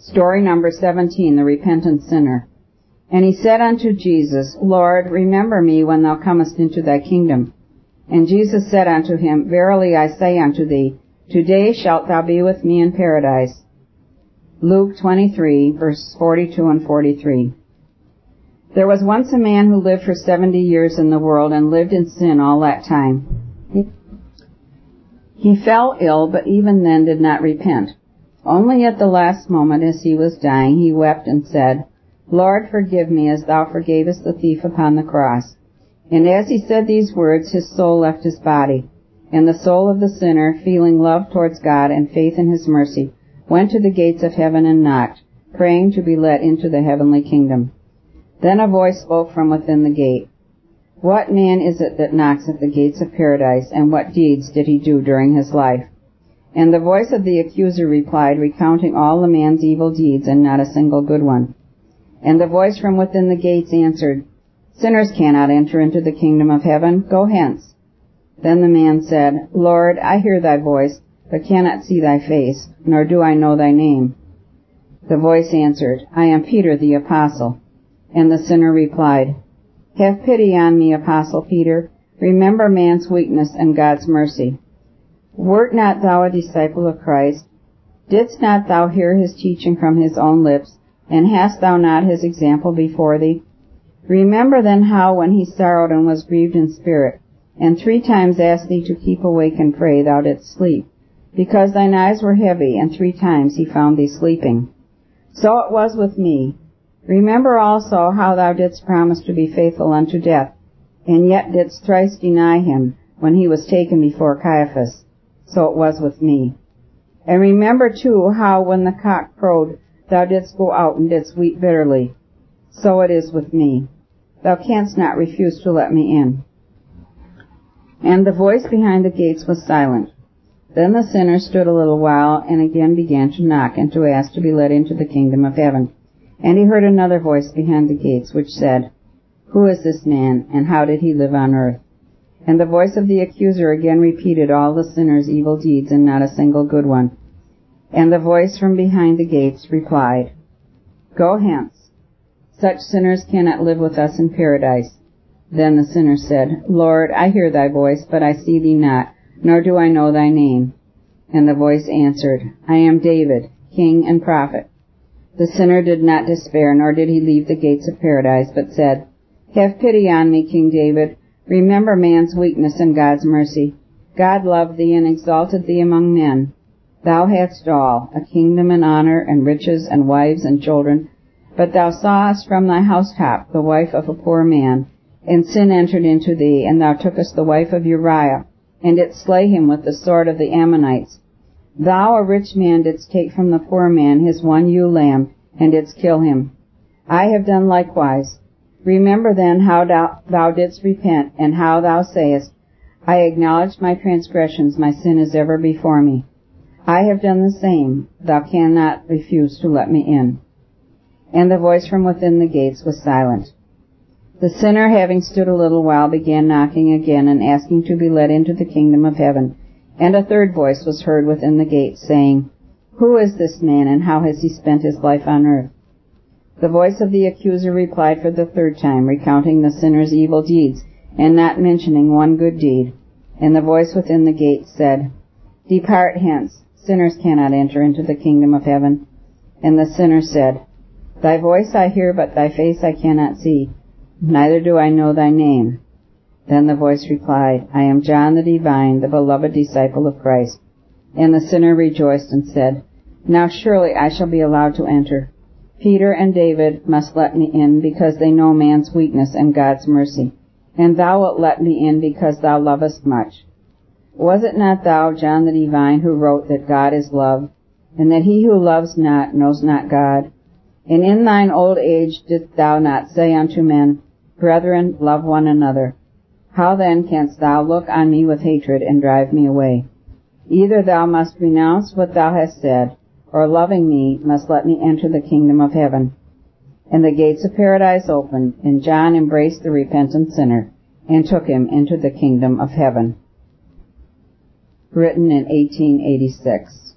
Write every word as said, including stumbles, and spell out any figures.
Story number seventeen, the repentant sinner. And he said unto Jesus, Lord, remember me when thou comest into thy kingdom. And Jesus said unto him, Verily I say unto thee, today shalt thou be with me in paradise. Luke twenty-three, verses forty-two and forty-three. There was once a man who lived for seventy years in the world and lived in sin all that time. He fell ill, but even then did not repent. Only at the last moment, as he was dying, he wept and said, Lord, forgive me as thou forgavest the thief upon the cross. And as he said these words, his soul left his body. And the soul of the sinner, feeling love towards God and faith in his mercy, went to the gates of heaven and knocked, praying to be let into the heavenly kingdom. Then a voice spoke from within the gate. What man is it that knocks at the gates of paradise, and what deeds did he do during his life? And the voice of the accuser replied, recounting all the man's evil deeds and not a single good one. And the voice from within the gates answered, Sinners cannot enter into the kingdom of heaven. Go hence. Then the man said, Lord, I hear thy voice, but cannot see thy face, nor do I know thy name. The voice answered, I am Peter the apostle. And the sinner replied, Have pity on me, Apostle Peter. Remember man's weakness and God's mercy. Wert not thou a disciple of Christ? Didst not thou hear his teaching from his own lips, and hast thou not his example before thee? Remember then how, when he sorrowed and was grieved in spirit, and three times asked thee to keep awake and pray, thou didst sleep, because thine eyes were heavy, and three times he found thee sleeping. So it was with me. Remember also how thou didst promise to be faithful unto death, and yet didst thrice deny him when he was taken before Caiaphas. So it was with me. And remember too how, when the cock crowed, thou didst go out and didst weep bitterly. So it is with me. Thou canst not refuse to let me in. And the voice behind the gates was silent. Then the sinner stood a little while, and again began to knock, and to ask to be let into the kingdom of heaven. And he heard another voice behind the gates, which said, Who is this man, and how did he live on earth? And the voice of the accuser again repeated all the sinner's evil deeds, and not a single good one. And the voice from behind the gates replied, Go hence. Such sinners cannot live with us in paradise. Then the sinner said, Lord, I hear thy voice, but I see thee not, nor do I know thy name. And the voice answered, I am David, king and prophet. The sinner did not despair, nor did he leave the gates of paradise, but said, Have pity on me, King David. Remember man's weakness and God's mercy. God loved thee and exalted thee among men. Thou hadst all, a kingdom and honor and riches and wives and children. But thou sawest from thy housetop the wife of a poor man, and sin entered into thee, and thou tookest the wife of Uriah, and didst slay him with the sword of the Ammonites. Thou, a rich man, didst take from the poor man his one ewe lamb, and didst kill him. I have done likewise. Remember then how thou, thou didst repent, and how thou sayest, I acknowledge my transgressions, my sin is ever before me. I have done the same. Thou cannot refuse to let me in. And the voice from within the gates was silent. The sinner, having stood a little while, began knocking again, and asking to be let into the kingdom of heaven. And a third voice was heard within the gate, saying, Who is this man, and how has he spent his life on earth? The voice of the accuser replied for the third time, recounting the sinner's evil deeds, and not mentioning one good deed. And the voice within the gate said, Depart hence, sinners cannot enter into the kingdom of heaven. And the sinner said, Thy voice I hear, but thy face I cannot see, neither do I know thy name. Then the voice replied, I am John the Divine, the beloved disciple of Christ. And the sinner rejoiced and said, Now surely I shall be allowed to enter. Peter and David must let me in, because they know man's weakness and God's mercy. And thou wilt let me in, because thou lovest much. Was it not thou, John the Divine, who wrote that God is love, and that he who loves not knows not God? And in thine old age didst thou not say unto men, Brethren, love one another? How then canst thou look on me with hatred and drive me away? Either thou must renounce what thou hast said, or loving me must let me enter the kingdom of heaven. And the gates of paradise opened, and John embraced the repentant sinner, and took him into the kingdom of heaven. Written in eighteen eighty-six.